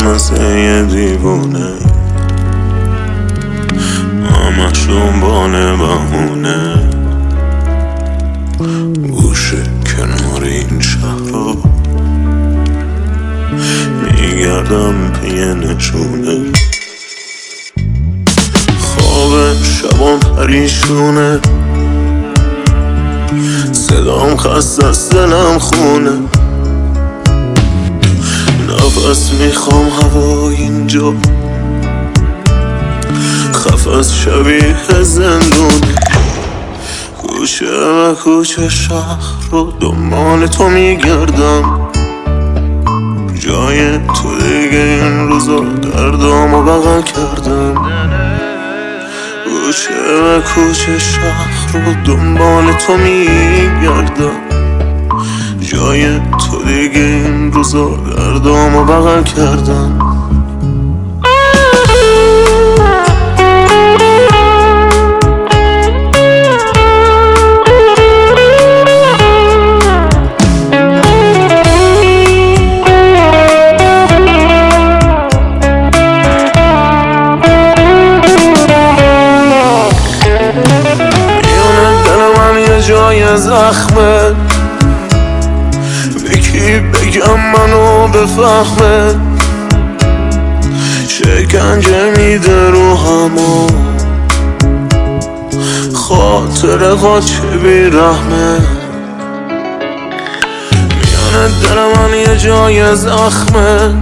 مثل یه دیوونه، همش دنبال بهونه. گوشه کنار این شهر رو میگردم پی نشونه. خواب شبام پریشونه، صدام خسته است دلم خونه. نفس میخوام هوا اینجا خفت شبیه زندون. کوچه و کوچه شهر رو دنبال تو میگردم، جای تو دیگه این روزا دردامو بغل کردم. کوچه و کوچه شهر رو دنبال تو میگردم، جای تو دیگه این روزا دردامو بغل کردم. جای زخمه به کی بگم منو بفهمه، شکنجه میده روحمو خاطر قاچه بیرحمه. میانه دل من یه جای زخمه،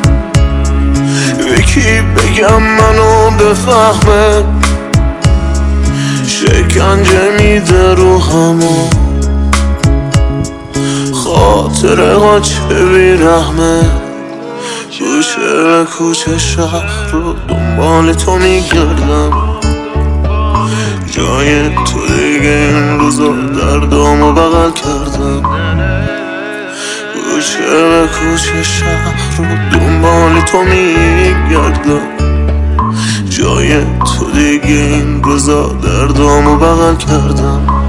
به کی بگم منو بفهمه، شکنجه میده روحمو خاطر قاچه بیرحمه. کوچه کوچه شهر رو دنبال تو میگردم، جای تو دیگه این روزا دردامو بغل کردم. کوچه کوچه شهر رو دنبال تو میگردم، جای تو دیگه این روزا دردامو بغل کردم.